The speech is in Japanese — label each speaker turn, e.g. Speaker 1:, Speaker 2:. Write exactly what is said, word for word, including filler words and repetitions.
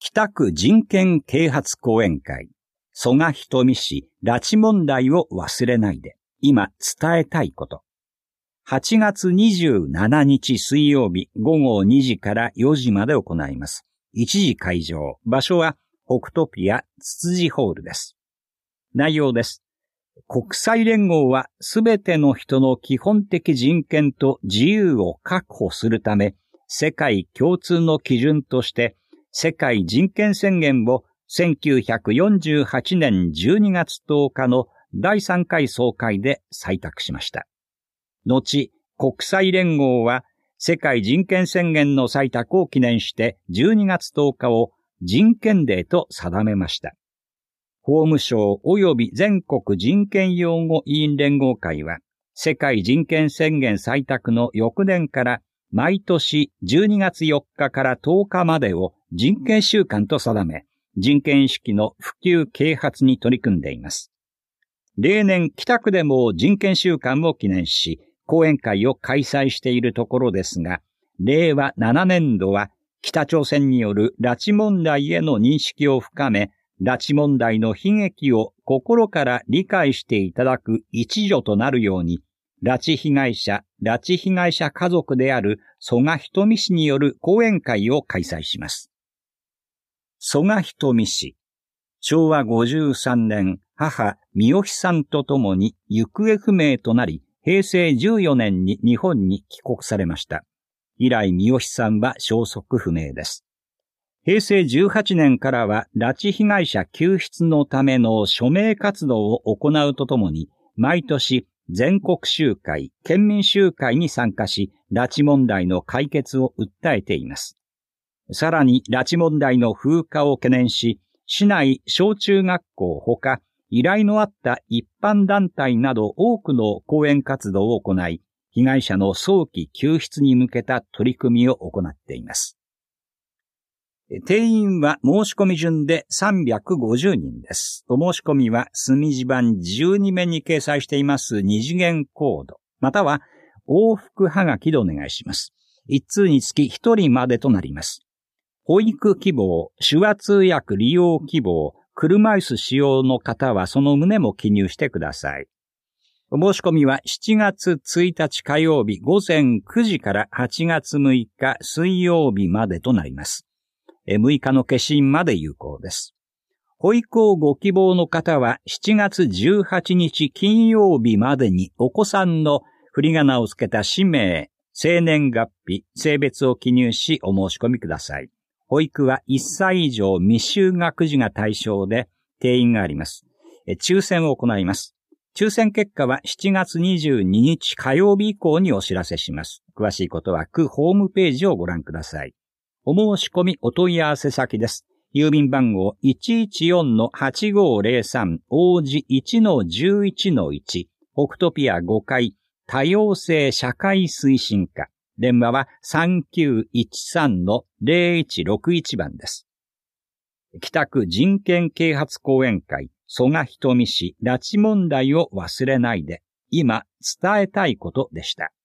Speaker 1: 北区人権啓発講演会、曽我ひとみ氏拉致問題を忘れないで、今伝えたいこと。はちがつにじゅうしちにち水曜日ごごにじからよじまで行います。一時会場、場所は北トピアつつじホールです。内容です。国際連合はすべての人の基本的人権と自由を確保するため、世界共通の基準として世界人権宣言をせんきゅうひゃくよんじゅうはちねんじゅうにがつとおかのだいさんかい総会で採択しました。後、国際連合は世界人権宣言の採択を記念してじゅうにがつとおかを人権デーと定めました。法務省及び全国人権擁護委員連合会は世界人権宣言採択の翌年から毎年じゅうにがつよっかからとおかまでを人権週間と定め、人権意識の普及啓発に取り組んでいます。例年北区でも人権週間を記念し、講演会を開催しているところですが、れいわななねんどは北朝鮮による拉致問題への認識を深め、拉致問題の悲劇を心から理解していただく一助となるように、拉致被害者、拉致被害者家族である曽我ひとみ氏による講演会を開催します。曽我ひとみ氏、しょうわごじゅうさんねん、母、みよひさんと共に行方不明となり、へいせいじゅうよねんに日本に帰国されました。以来、みよひさんは消息不明です。へいせいじゅうはちねんからは、拉致被害者救出のための署名活動を行うとともに、毎年、全国集会、県民集会に参加し、拉致問題の解決を訴えています。さらに、拉致問題の風化を懸念し、市内小中学校ほか、依頼のあった一般団体など多くの講演活動を行い、被害者の早期救出に向けた取り組みを行っています。定員は申し込み順でさんびゃくごじゅうにんです。お申し込みは墨字版じゅうにめんに掲載しています二次元コード、または往復はがきでお願いします。一通につきひとりまでとなります。保育希望、手話通訳利用希望、車椅子使用の方はその旨も記入してください。お申し込みはしちがつついたち火曜日ごぜんくじからはちがつむいか水曜日までとなります。むいかの消印まで有効です。保育をご希望の方はしちがつじゅうはちにち金曜日までにお子さんの振り仮名をつけた氏名、生年月日、性別を記入しお申し込みください。保育はいっさい以上未就学児が対象で定員があります。抽選を行います。抽選結果はしちがつにじゅうににち火曜日以降にお知らせします。詳しいことは区ホームページをご覧ください。お申し込みお問い合わせ先です。郵便番号 いちいちよんのはちごぜろさん 王子 いちのじゅういちのいち 北トピアごかい多様性社会推進課。電話は さんきゅういちさんのぜろいちろくいち 番です。北区人権啓発講演会曽我ひとみ氏拉致問題を忘れないで今伝えたいことでした。